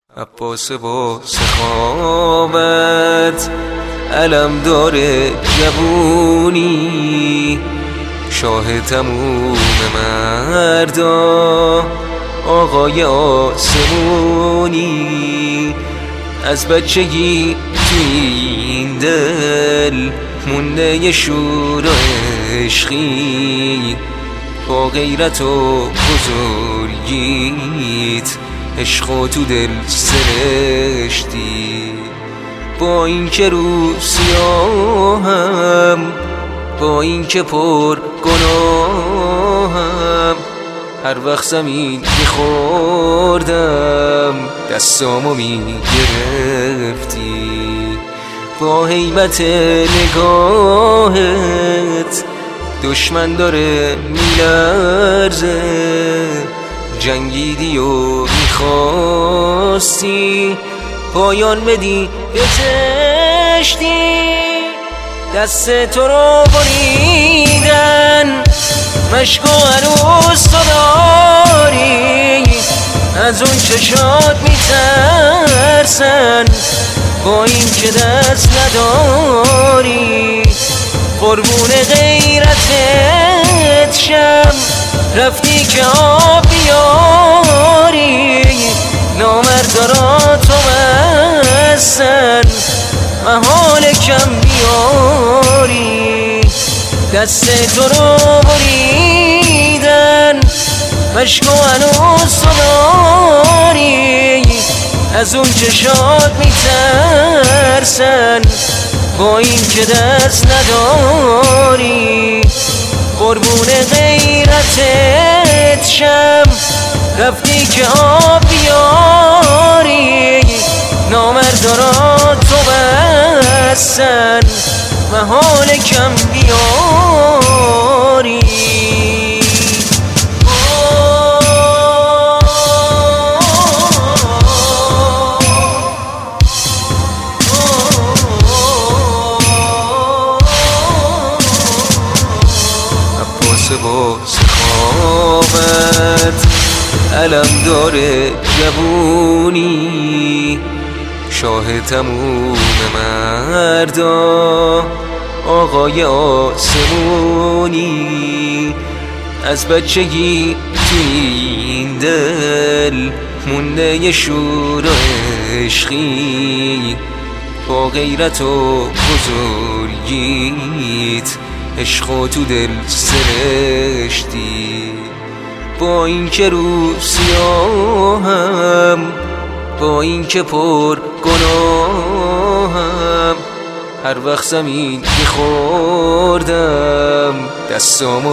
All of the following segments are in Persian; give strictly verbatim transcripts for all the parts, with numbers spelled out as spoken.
عباس با سخاوت علم داره جوونی، شاه تموم مردا آقای آسمونی. از بچگی توی این دل مونده یه شور و عشقی، با غیرت و بزرگیت عشق و تو دل سرشتی. با این که رو سیاهم، با این که پر گناهم، هر وقت زمین میخوردم دستامو میگرفتی. با هیبت نگاهت دشمن داره میلرزه، جنگیدی و میخواستی پایان بدی بزشتی. دست تو رو بریدن مشکو هنوز تو داری، از اون چشات میترسن با این که دست نداری. قربون غیرتت شم رفتی که آب بیاری، نامردارا تو بستن محال کم بیاری. دست تو رو بریدن مشکو هنوز تو داری، از اون چشات میترسن با این که دست نداری. قربون غیرتت شم رفتی که آب بیاری، نامردارا تو بستن محال کم بیاری. عباس با سخاوت علم داره جوونی، شاه تموم مردا آقای آسمونی. از بچگی توی این دل مونده یه شور و عشقی، با غیرت و بزرگیت عشق و تو دل سرشتی. با این که رو سیاهم، با این که پر گناهم، هر وقت زمین میخوردم دستامو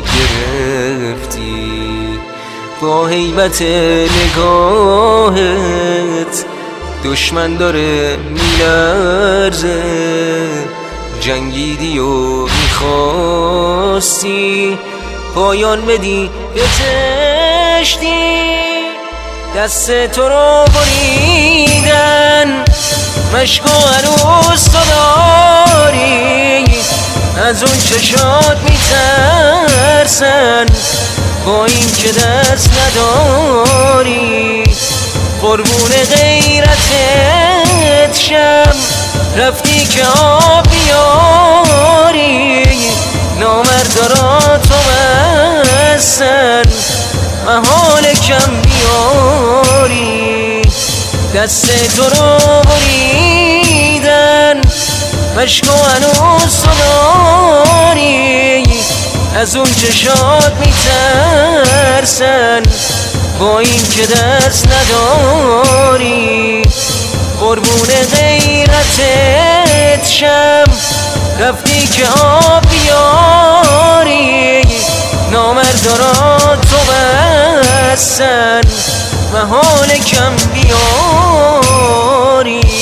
میگرفتی. با هیبت نگاهت دشمن داره میلرزه، جنگیدی و میخواستی پایان بدی بزشتی. دست تو رو بریدن مشکو هنوز تو داری، از اون چشات میترسن با این که دست نداری. قربون غیرتت شم رفتی که آب بیاری، نامردارا تو بستن محال کم بیاری. دست تو رو بریدن مشکو هنوز تو داری، از اون چشات میترسن با این که دست نداری. قربون غیرتت شم رفتی که آب بیاری، نامردارا تو بستن محال کم بیاری.